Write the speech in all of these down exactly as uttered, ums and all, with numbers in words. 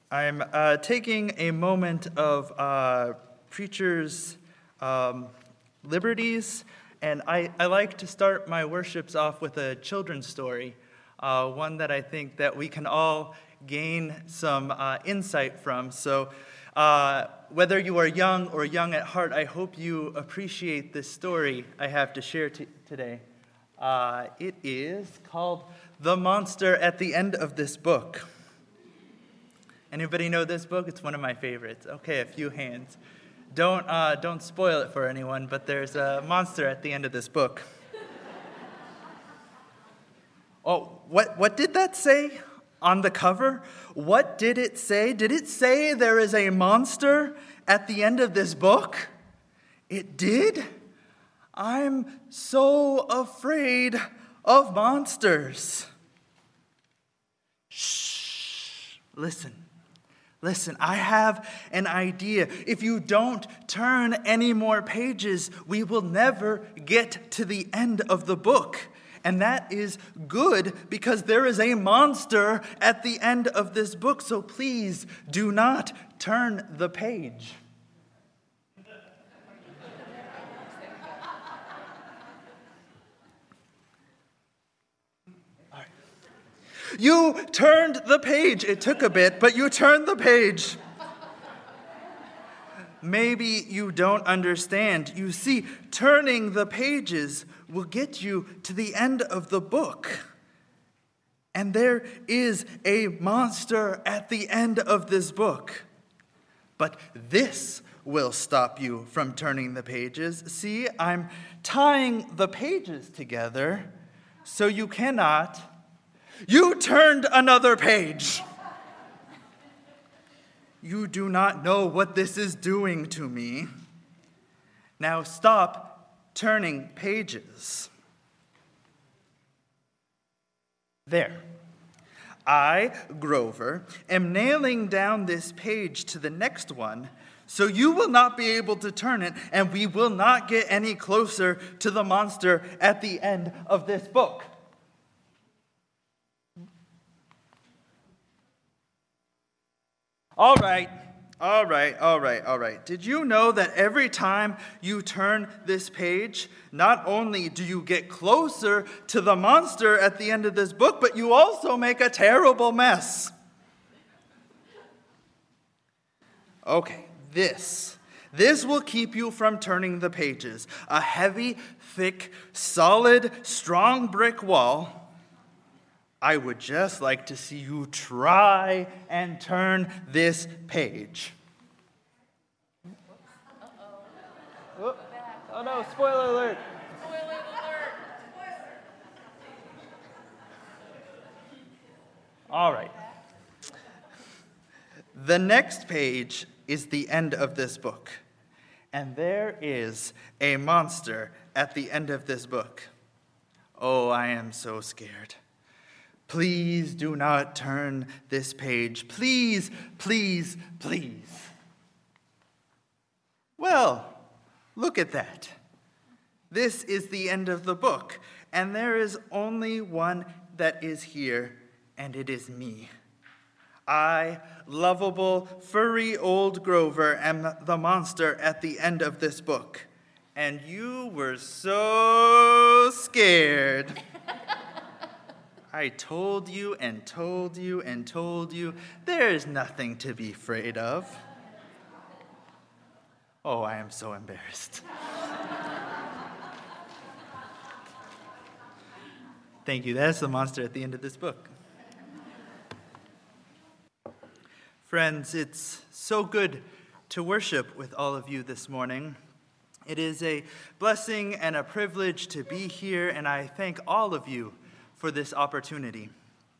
I'm uh, taking a moment of uh, preachers' um, liberties, and I, I like to start my worships off with a children's story, uh, one that I think that we can all gain some uh, insight from. So uh, whether you are young or young at heart, I hope you appreciate this story I have to share t- today. Uh, it is called The Monster at the End of This Book. Anybody know this book? It's one of my favorites. Okay, a few hands. Don't uh, don't spoil it for anyone, but there's a monster at the end of this book. Oh, what what did that say on the cover? What did it say? Did it say there is a monster at the end of this book? It did? I'm so afraid of monsters. Shh. Listen. Listen, I have an idea. If you don't turn any more pages, we will never get to the end of the book. And that is good because there is a monster at the end of this book. So please do not turn the page. You turned the page. It took a bit, but you turned the page. Maybe you don't understand. You see, turning the pages will get you to the end of the book. And there is a monster at the end of this book. But this will stop you from turning the pages. See, I'm tying the pages together so you cannot... You turned another page. You do not know what this is doing to me. Now stop turning pages. There. I, Grover, am nailing down this page to the next one, so you will not be able to turn it, and we will not get any closer to the monster at the end of this book. All right, all right, all right, all right. Did you know that every time you turn this page, not only do you get closer to the monster at the end of this book, but you also make a terrible mess? Okay, this. This will keep you from turning the pages. A heavy, thick, solid, strong brick wall. I would just like to see you try and turn this page. Uh-oh. Oh, oh no, spoiler alert. Spoiler alert. All right. The next page is the end of this book. And there is a monster at the end of this book. Oh, I am so scared. Please do not turn this page. Please, please, please. Well, look at that. This is the end of the book, and there is only one that is here, and it is me. I, lovable, furry old Grover, am the monster at the end of this book. And you were so scared. I told you and told you and told you, there is nothing to be afraid of. Oh, I am so embarrassed. Thank you. That is the monster at the end of this book. Friends, it's so good to worship with all of you this morning. It is a blessing and a privilege to be here, and I thank all of you for this opportunity.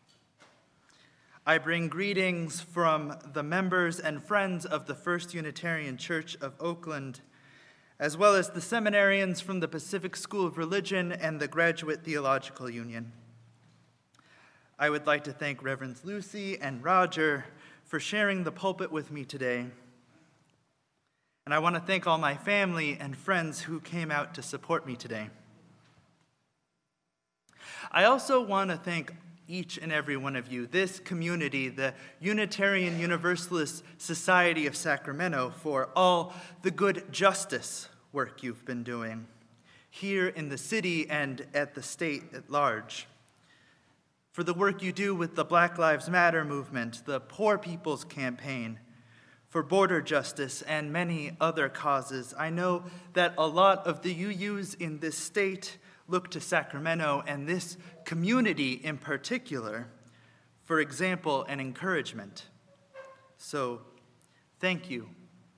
I bring greetings from the members and friends of the First Unitarian Church of Oakland, as well as the seminarians from the Pacific School of Religion and the Graduate Theological Union. I would like to thank Reverends Lucy and Roger for sharing the pulpit with me today. And I want to thank all my family and friends who came out to support me today. I also want to thank each and every one of you, this community, the Unitarian Universalist Society of Sacramento, for all the good justice work you've been doing here in the city and at the state at large. For the work you do with the Black Lives Matter movement, the Poor People's Campaign, for border justice, and many other causes. I know that a lot of the U Us in this state look to Sacramento and this community in particular for example and encouragement. So, thank you.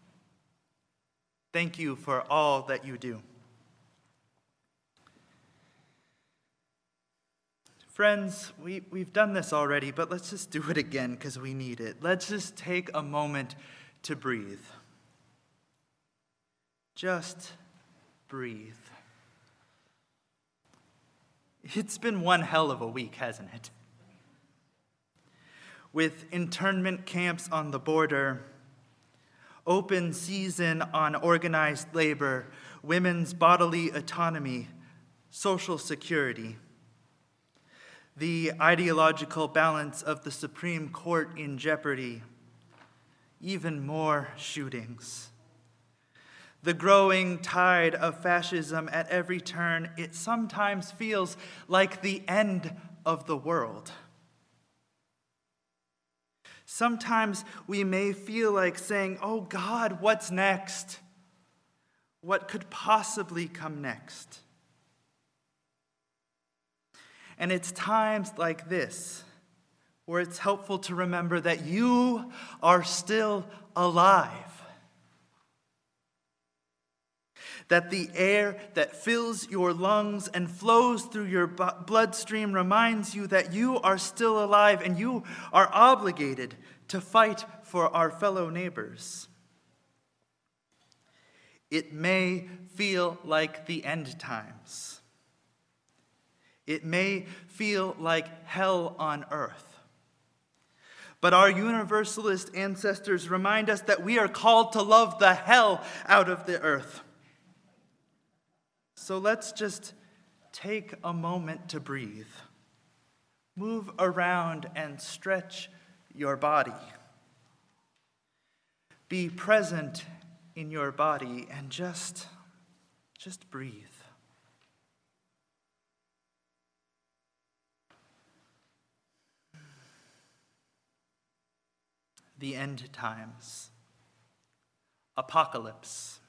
Thank you for all that you do. Friends, we, we've done this already, but let's just do it again because we need it. Let's just take a moment to breathe. Just breathe. It's been one hell of a week, hasn't it? With internment camps on the border, open season on organized labor, women's bodily autonomy, social security, the ideological balance of the Supreme Court in jeopardy, even more shootings. The growing tide of fascism at every turn, it sometimes feels like the end of the world. Sometimes we may feel like saying, "Oh God, what's next? What could possibly come next?" And it's times like this where it's helpful to remember that you are still alive. That the air that fills your lungs and flows through your bloodstream reminds you that you are still alive and you are obligated to fight for our fellow neighbors. It may feel like the end times. It may feel like hell on earth. But our Universalist ancestors remind us that we are called to love the hell out of the earth. So let's just take a moment to breathe. Move around and stretch your body. Be present in your body and just, just breathe. The end times. Apocalypse.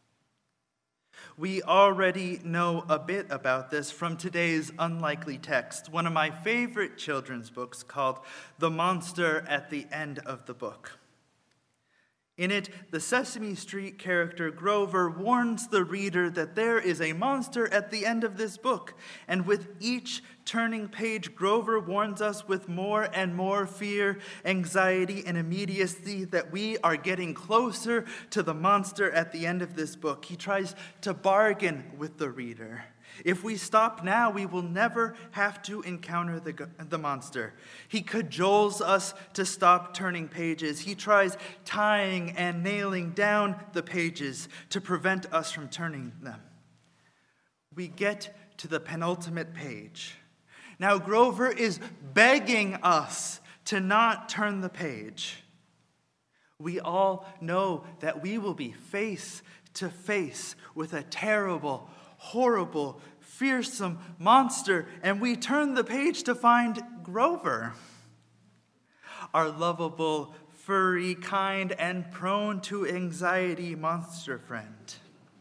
We already know a bit about this from today's unlikely text, one of my favorite children's books called The Monster at the End of the Book. In it, the Sesame Street character Grover warns the reader that there is a monster at the end of this book. And with each turning page, Grover warns us with more and more fear, anxiety, and immediacy that we are getting closer to the monster at the end of this book. He tries to bargain with the reader. If we stop now, we will never have to encounter the, the monster. He cajoles us to stop turning pages. He tries tying and nailing down the pages to prevent us from turning them. We get to the penultimate page. Now Grover is begging us to not turn the page. We all know that we will be face to face with a terrible, horrible, fearsome monster, and we turn the page to find Grover, our lovable, furry, kind, and prone to anxiety monster friend.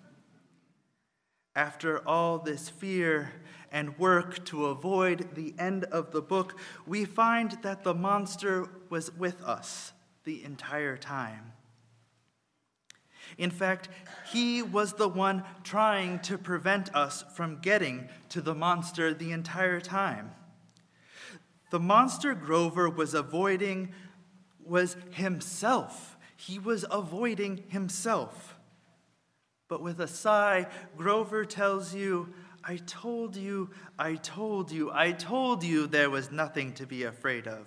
After all this fear and work to avoid the end of the book, we find that the monster was with us the entire time. In fact, he was the one trying to prevent us from getting to the monster the entire time. The monster Grover was avoiding was himself. He was avoiding himself. But with a sigh, Grover tells you, "I told you, I told you, I told you there was nothing to be afraid of."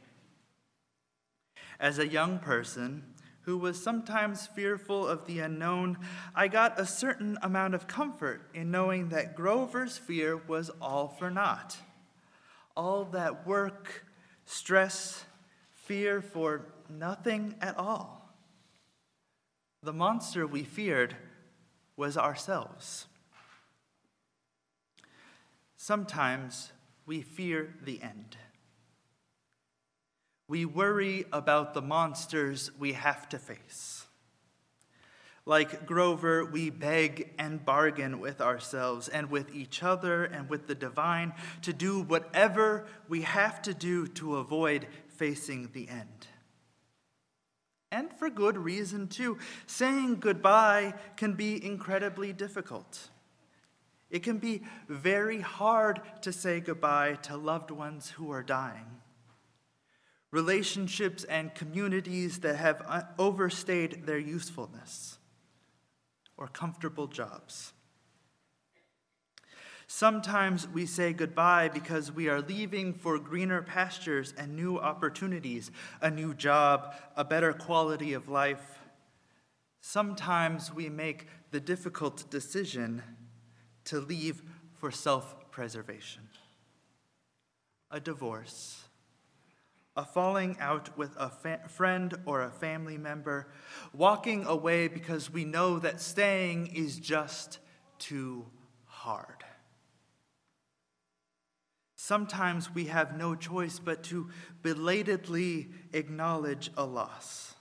As a young person who was sometimes fearful of the unknown, I got a certain amount of comfort in knowing that Grover's fear was all for naught. All that work, stress, fear for nothing at all. The monster we feared was ourselves. Sometimes we fear the end. We worry about the monsters we have to face. Like Grover, we beg and bargain with ourselves and with each other and with the divine to do whatever we have to do to avoid facing the end. And for good reason, too. Saying goodbye can be incredibly difficult. It can be very hard to say goodbye to loved ones who are dying. Relationships and communities that have overstayed their usefulness, or comfortable jobs. Sometimes we say goodbye because we are leaving for greener pastures and new opportunities, a new job, a better quality of life. Sometimes we make the difficult decision to leave for self-preservation. A divorce, a falling out with a fa- friend or a family member, walking away because we know that staying is just too hard. Sometimes we have no choice but to belatedly acknowledge a loss.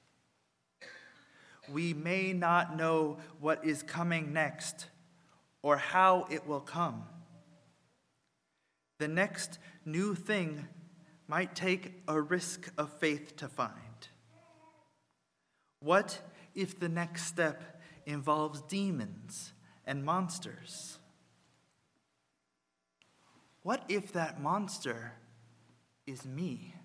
We may not know what is coming next or how it will come. The next new thing might take a risk of faith to find. What if the next step involves demons and monsters? What if that monster is me?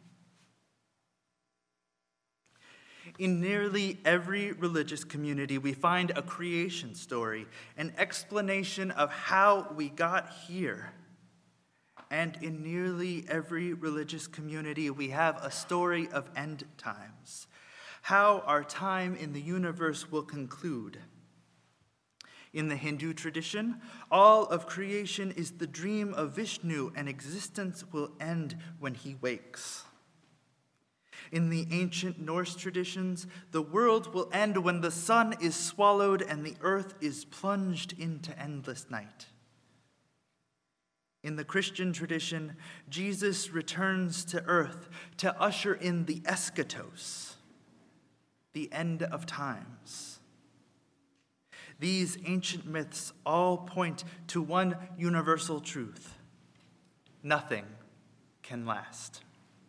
In nearly every religious community, we find a creation story, an explanation of how we got here. And in nearly every religious community, we have a story of end times, how our time in the universe will conclude. In the Hindu tradition, all of creation is the dream of Vishnu, and existence will end when he wakes. In the ancient Norse traditions, the world will end when the sun is swallowed and the earth is plunged into endless night. In the Christian tradition, Jesus returns to earth to usher in the eschatos, the end of times. These ancient myths all point to one universal truth: nothing can last.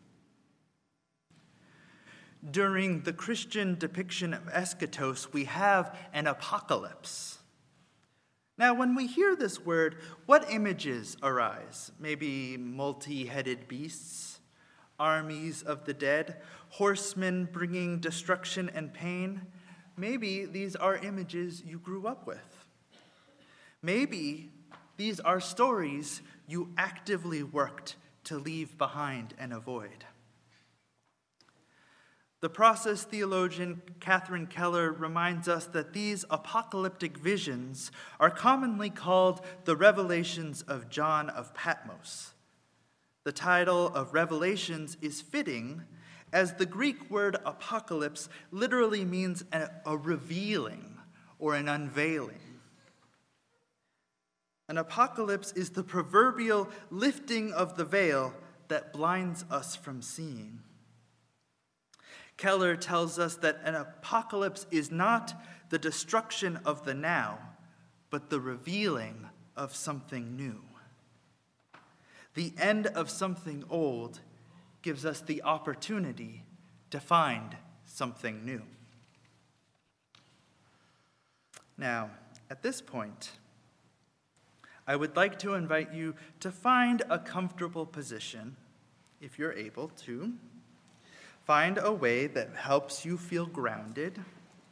During the Christian depiction of eschatos, we have an apocalypse. Now, when we hear this word, what images arise? Maybe multi-headed beasts, armies of the dead, horsemen bringing destruction and pain. Maybe these are images you grew up with. Maybe these are stories you actively worked to leave behind and avoid. The process theologian Catherine Keller reminds us that these apocalyptic visions are commonly called the Revelations of John of Patmos. The title of Revelations is fitting, as the Greek word apocalypse literally means a, a revealing or an unveiling. An apocalypse is the proverbial lifting of the veil that blinds us from seeing. Keller tells us that an apocalypse is not the destruction of the now, but the revealing of something new. The end of something old gives us the opportunity to find something new. Now, at this point, I would like to invite you to find a comfortable position, if you're able to. Find a way that helps you feel grounded.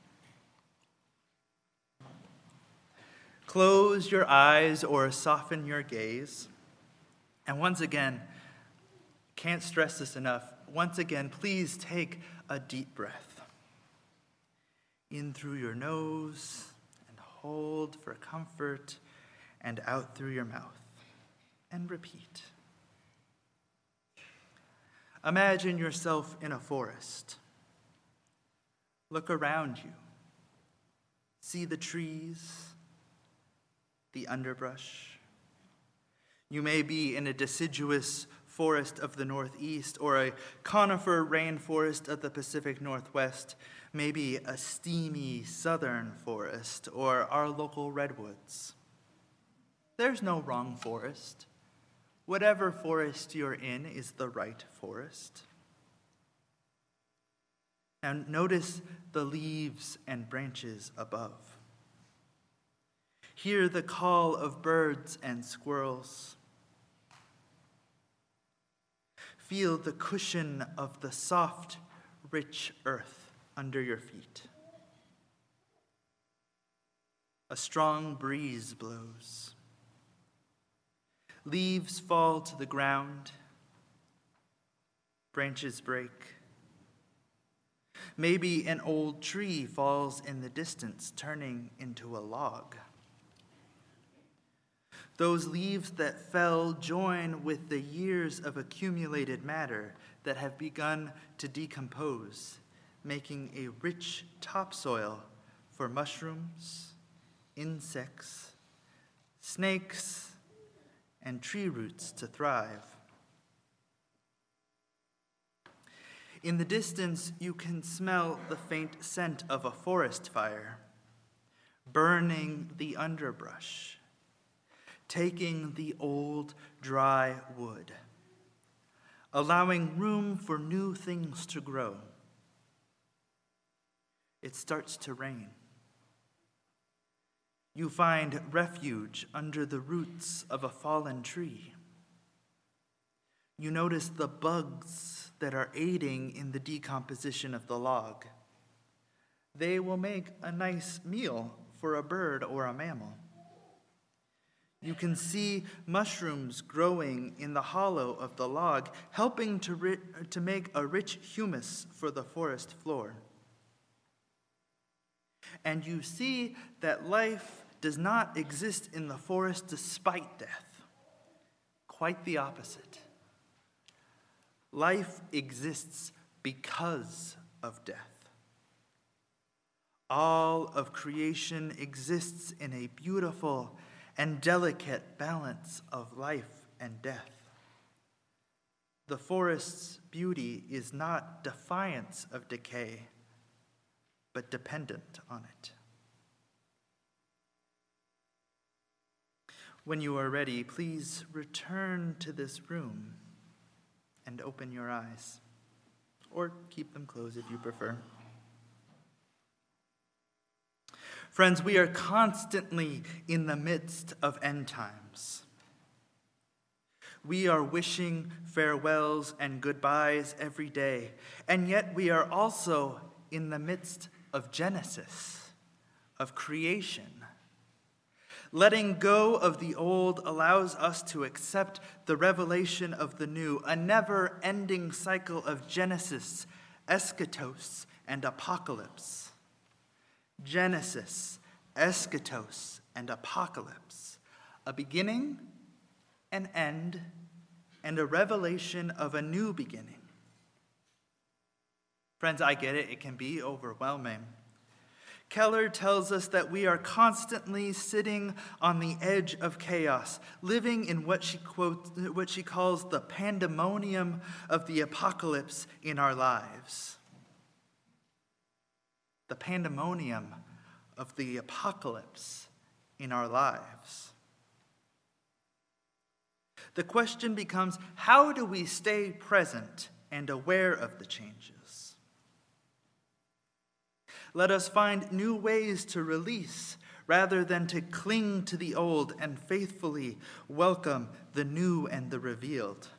Close your eyes or soften your gaze. And once again, can't stress this enough, once again, please take a deep breath. In through your nose and hold for comfort, and out through your mouth. And repeat. Imagine yourself in a forest. Look around you. See the trees, the underbrush. You may be in a deciduous forest of the Northeast or a conifer rainforest of the Pacific Northwest, maybe a steamy southern forest or our local redwoods. There's no wrong forest. Whatever forest you're in is the right forest. Now notice the leaves and branches above. Hear the call of birds and squirrels. Feel the cushion of the soft, rich earth under your feet. A strong breeze blows. Leaves fall to the ground. Branches break. Maybe an old tree falls in the distance, turning into a log. Those leaves that fell join with the years of accumulated matter that have begun to decompose, making a rich topsoil for mushrooms, insects, snakes, and tree roots to thrive. In the distance, you can smell the faint scent of a forest fire, burning the underbrush, taking the old, dry wood, allowing room for new things to grow. It starts to rain. You find refuge under the roots of a fallen tree. You notice the bugs that are aiding in the decomposition of the log. They will make a nice meal for a bird or a mammal. You can see mushrooms growing in the hollow of the log, helping to, ri- to make a rich humus for the forest floor. And you see that life does not exist in the forest despite death. Quite the opposite. Life exists because of death. All of creation exists in a beautiful and delicate balance of life and death. The forest's beauty is not defiance of decay, but dependent on it. When you are ready, please return to this room and open your eyes, or keep them closed if you prefer. Friends, we are constantly in the midst of end times. We are wishing farewells and goodbyes every day, and yet we are also in the midst of Genesis, of creation. Letting go of the old allows us to accept the revelation of the new, a never-ending cycle of Genesis, eschatos, and apocalypse. Genesis, eschatos, and apocalypse, a beginning, an end, and a revelation of a new beginning. Friends, I get it, it can be overwhelming. Keller tells us that we are constantly sitting on the edge of chaos, living in what she quotes, what she calls the pandemonium of the apocalypse in our lives. The pandemonium of the apocalypse in our lives. The question becomes, how do we stay present and aware of the changes? Let us find new ways to release rather than to cling to the old and faithfully welcome the new and the revealed.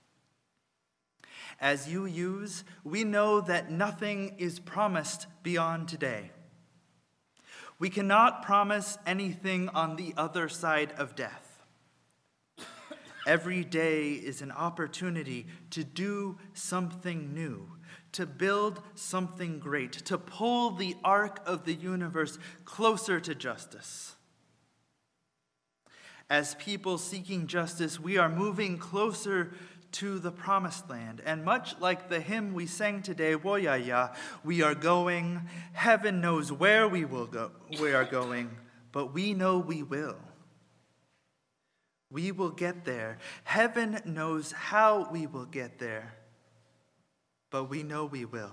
As you use, we know that nothing is promised beyond today. We cannot promise anything on the other side of death. Every day is an opportunity to do something new, to build something great, to pull the arc of the universe closer to justice. As people seeking justice, we are moving closer to the promised land. And much like the hymn we sang today, Woyaya, we are going. Heaven knows where we will go, we are going, but we know we will. We will get there. Heaven knows how we will get there, but we know we will.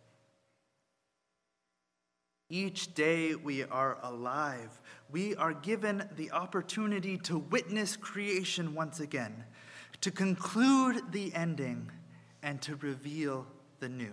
Each day we are alive. We are given the opportunity to witness creation once again, to conclude the ending, and to reveal the new.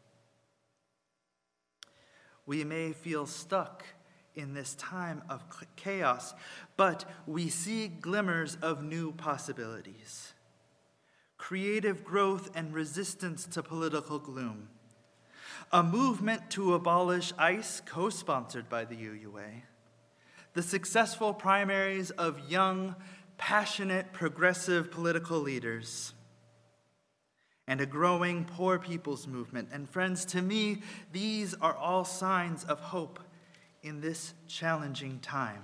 We may feel stuck in this time of chaos, but we see glimmers of new possibilities. Creative growth and resistance to political gloom. A movement to abolish ICE, co-sponsored by the U U A. The successful primaries of young, passionate, progressive political leaders. And a growing poor people's movement. And friends, to me, these are all signs of hope in this challenging time.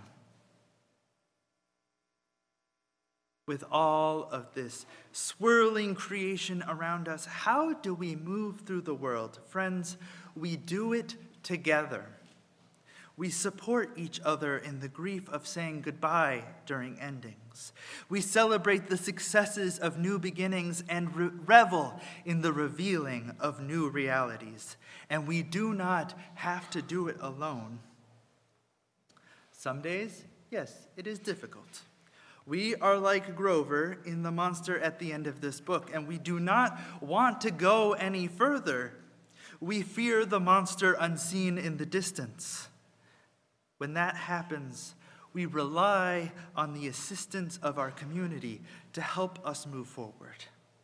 With all of this swirling creation around us, how do we move through the world? Friends, we do it together. We support each other in the grief of saying goodbye during endings. We celebrate the successes of new beginnings and re- revel in the revealing of new realities. And we do not have to do it alone. Some days, yes, it is difficult. We are like Grover in The Monster at the end of this book, and we do not want to go any further. We fear the monster unseen in the distance. When that happens, we rely on the assistance of our community to help us move forward.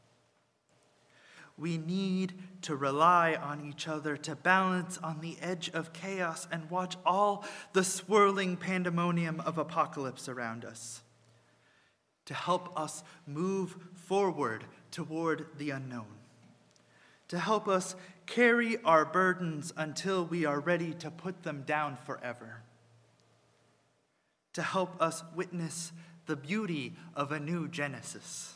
We need to rely on each other to balance on the edge of chaos and watch all the swirling pandemonium of apocalypse around us, to help us move forward toward the unknown, to help us carry our burdens until we are ready to put them down forever, to help us witness the beauty of a new Genesis,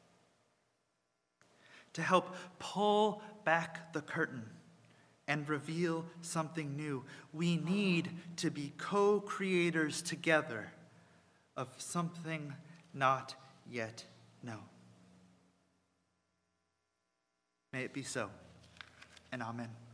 to help pull back the curtain and reveal something new. We need to be co-creators together of something not yet known. May it be so, and amen.